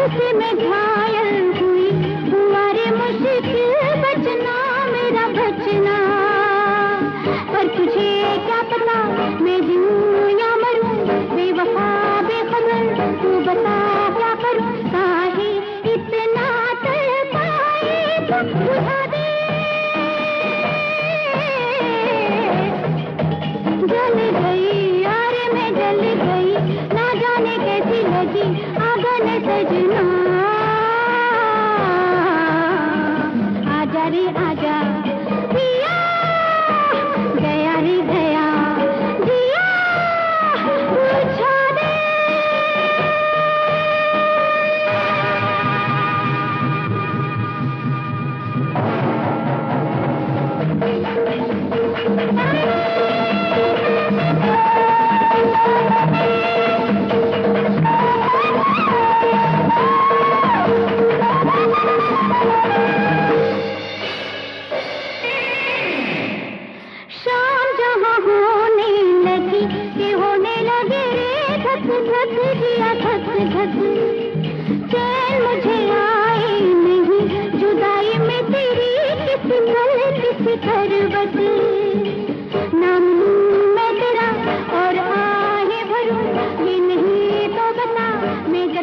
उसी में घायल हुई, हुआ रे मुश्किल बचना मेरा बचना। पर तुझे क्या पता मैं जीऊं या मरूं, बेवफा बेखबर तू बता क्या करूं, काहे इतना तड़पाए तू बुझा दे। जल गई यार मैं जल गई, ना जाने कैसी लगी आगन सजना। आजा रे आजा पिया, गया रे गया जिया बुझा दे। शाम जहाँ होने लगी कि होने लगे रे धक धक जिया धक धक। चैन मुझे आए नहीं जुदाई में तेरी, किसी पल किसी करवट। नाम मैं तेरा और आहे भरूं, ये नहीं तो बता मैं